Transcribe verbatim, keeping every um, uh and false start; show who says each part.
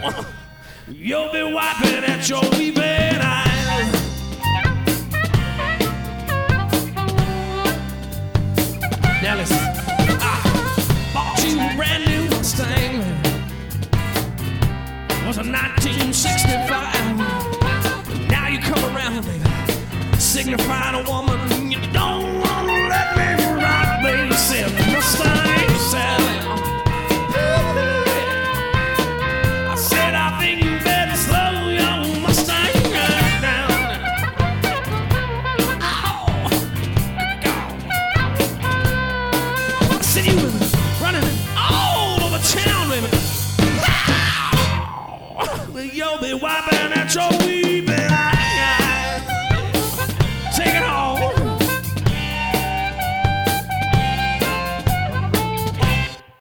Speaker 1: You'll be wiping at your weeping eyes. Now listen, I bought you a brand new Mustang. It was a nineteen sixty-five. Now you come around, baby, signifying a woman you don't want to let me ride, baby. Said Mustang, Sally. I said I think you better slow your Mustang down. Oh, God. I said you was running all over town, baby. Oh, you'll be wiping at your weeping.